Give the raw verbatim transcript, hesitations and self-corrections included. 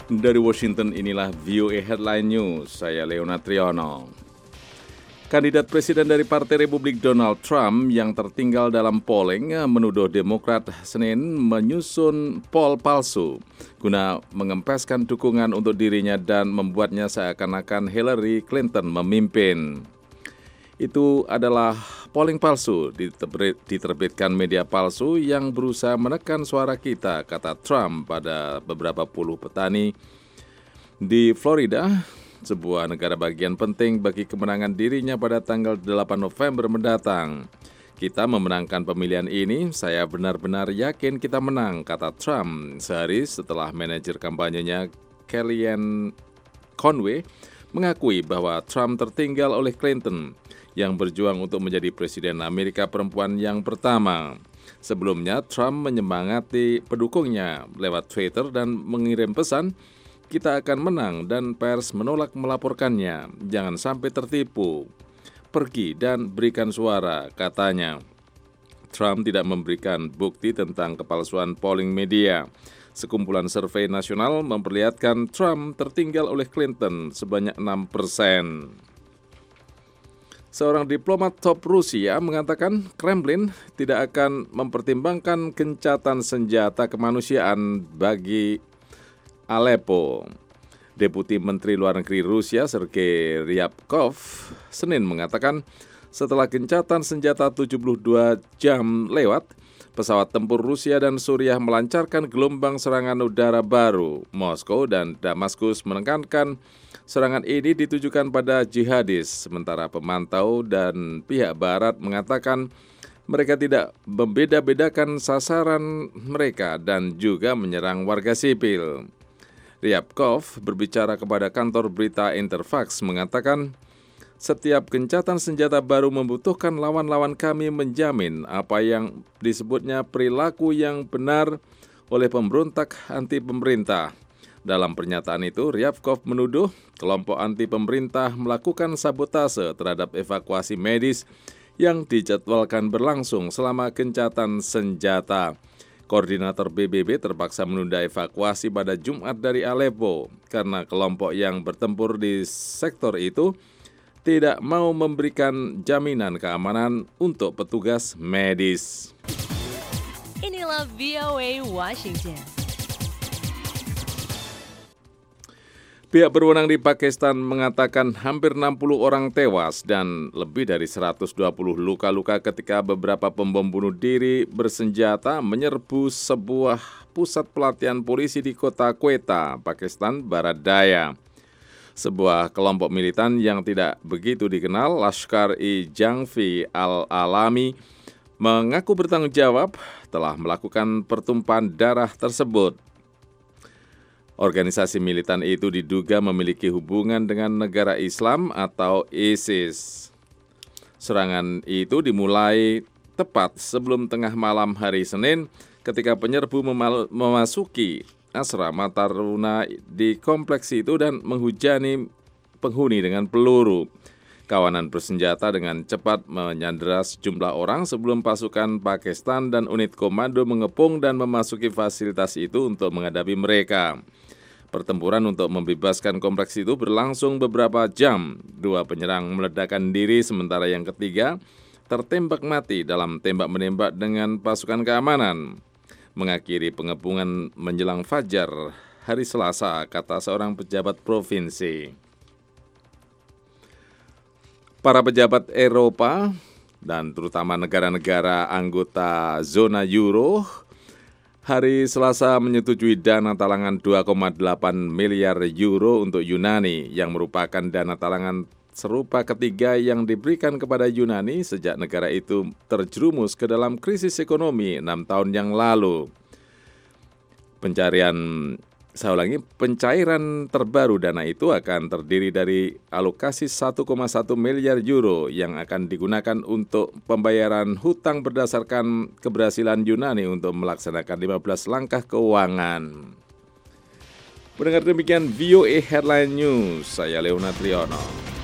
Dari Washington, inilah V O A Headline News, saya Leona Triono. Kandidat presiden dari Partai Republik Donald Trump yang tertinggal dalam polling menuduh Demokrat Senin menyusun poll palsu guna mengempeskan dukungan untuk dirinya dan membuatnya seakan-akan Hillary Clinton memimpin. Itu adalah polling palsu diterbitkan media palsu yang berusaha menekan suara kita, kata Trump pada beberapa puluh petani di Florida, sebuah negara bagian penting bagi kemenangan dirinya pada tanggal delapan November mendatang. Kita memenangkan pemilihan ini, saya benar-benar yakin kita menang, kata Trump sehari setelah manajer kampanyenya Kellyanne Conway mengakui bahwa Trump tertinggal oleh Clinton yang berjuang untuk menjadi presiden Amerika perempuan yang pertama. Sebelumnya, Trump menyemangati pendukungnya lewat Twitter dan mengirim pesan, "Kita akan menang dan pers menolak melaporkannya. Jangan sampai tertipu. Pergi dan berikan suara," katanya. Trump tidak memberikan bukti tentang kepalsuan polling media. Sekumpulan survei nasional memperlihatkan Trump tertinggal oleh Clinton sebanyak enam persen. Seorang diplomat top Rusia mengatakan Kremlin tidak akan mempertimbangkan gencatan senjata kemanusiaan bagi Aleppo. Deputi Menteri Luar Negeri Rusia Sergei Ryabkov Senin mengatakan setelah gencatan senjata tujuh puluh dua jam lewat, pesawat tempur Rusia dan Suriah melancarkan gelombang serangan udara baru. Moskow dan Damaskus menekankan serangan ini ditujukan pada jihadis, sementara pemantau dan pihak barat mengatakan mereka tidak membeda-bedakan sasaran mereka dan juga menyerang warga sipil. Ryabkov berbicara kepada kantor berita Interfax mengatakan, setiap gencatan senjata baru membutuhkan lawan-lawan kami menjamin apa yang disebutnya perilaku yang benar oleh pemberontak anti pemerintah. Dalam pernyataan itu, Ryabkov menuduh kelompok anti pemerintah melakukan sabotase terhadap evakuasi medis yang dijadwalkan berlangsung selama gencatan senjata. Koordinator B B B terpaksa menunda evakuasi pada Jumat dari Aleppo karena kelompok yang bertempur di sektor itu tidak mau memberikan jaminan keamanan untuk petugas medis. Inilah V O A Washington. Pihak berwenang di Pakistan mengatakan hampir enam puluh orang tewas dan lebih dari seratus dua puluh luka-luka ketika beberapa pembom bunuh diri bersenjata menyerbu sebuah pusat pelatihan polisi di kota Quetta, Pakistan Barat Daya. Sebuah kelompok militan yang tidak begitu dikenal, Lashkar-e-Jhangvi Al-Alami, mengaku bertanggung jawab telah melakukan pertumpahan darah tersebut. Organisasi militan itu diduga memiliki hubungan dengan negara Islam atau ISIS. Serangan itu dimulai tepat sebelum tengah malam hari Senin ketika penyerbu memal- memasuki asrama taruna di kompleks itu dan menghujani penghuni dengan peluru. Kawanan bersenjata dengan cepat menyandera sejumlah orang sebelum pasukan Pakistan dan unit komando mengepung dan memasuki fasilitas itu untuk menghadapi mereka. Pertempuran untuk membebaskan kompleks itu berlangsung beberapa jam. Dua penyerang meledakkan diri sementara yang ketiga tertembak mati dalam tembak-menembak dengan pasukan keamanan. Mengakhiri pengepungan menjelang fajar hari Selasa, kata seorang pejabat provinsi. Para pejabat Eropa dan terutama negara-negara anggota zona Euro hari Selasa menyetujui dana talangan dua koma delapan miliar euro untuk Yunani yang merupakan dana talangan serupa ketiga yang diberikan kepada Yunani sejak negara itu terjerumus ke dalam krisis ekonomi enam tahun yang lalu. Pencarian, saya ulangi, pencairan terbaru dana itu akan terdiri dari alokasi satu koma satu miliar euro yang akan digunakan untuk pembayaran hutang berdasarkan keberhasilan Yunani untuk melaksanakan lima belas langkah keuangan. Mendengar demikian V O A Headline News, saya Leona Triono.